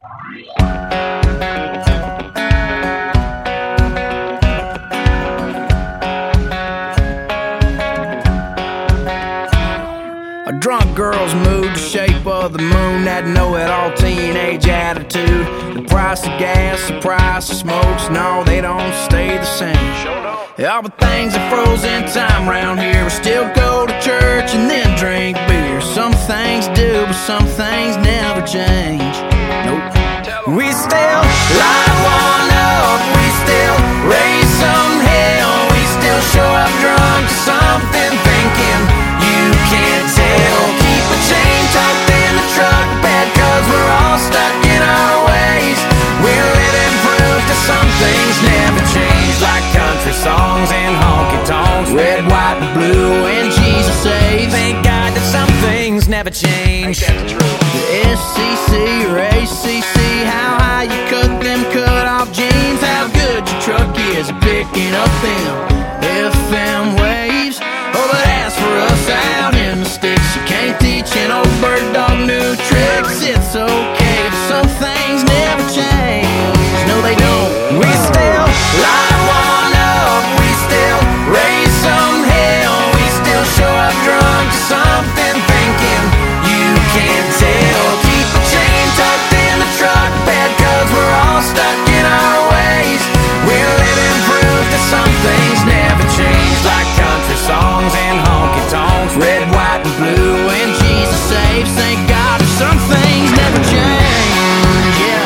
A drunk girl's mood, the shape of the moon, that know-it-all teenage attitude. The price of gas, the price of smokes, no, they don't stay the same. All the things that froze in time round here. We still go to church and then drink beer. Some things do, but some things never change. Nope. We still light one up, we still raise some hell. We still show up drunk to something, thinking you can't tell. Keep a chain tucked in the truck bed, cause we're all stuck in our ways. We're living proof that some things never change, like country songs and honky-tonks, red, white, and blue, and Jesus saves. Thank God that some things never change. The SCC or ACC, how high you cut them cut-off jeans, how good your truck is at picking up them FM waves. Oh, but as for us out in the sticks, you can't teach an old bird dog new tricks. It's okay, but some things never change. No, they don't. We still light one up, we still raise some hell. We still show up drunk to something, thinking you can't tell. Keep a chain tucked in the truck bed, cause we're all stuck in our ways. We're living proof that some things never change, like country songs and honky-tonks, red, white, and blue, and Jesus saves. Thank God that some things never change, yeah.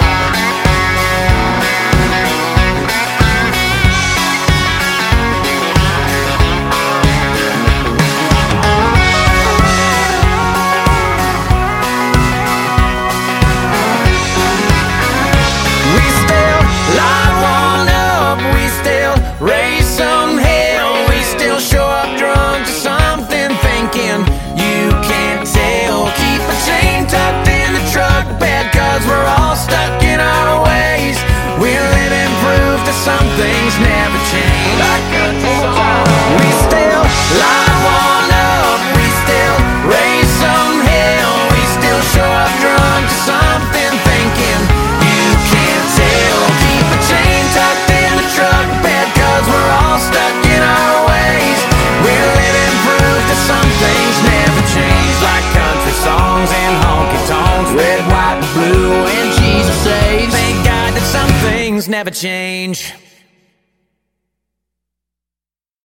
We still light one up, we still raise some hell. We still show up drunk to something, thinking you can't tell. Keep a chain tucked in the truck bed, cause we're all stuck in our ways. We're living proof that some things never change, like country songs. We still light one up, we still raise some hell. We still show up drunk to something, thinking you can't tell. Keep a chain tucked in the truck bed, cause we're all stuck in our ways. We're living proof that some things never change, like country songs and honky-tonks, red, white, and blue, and Jesus saves. Thank God that some things never change.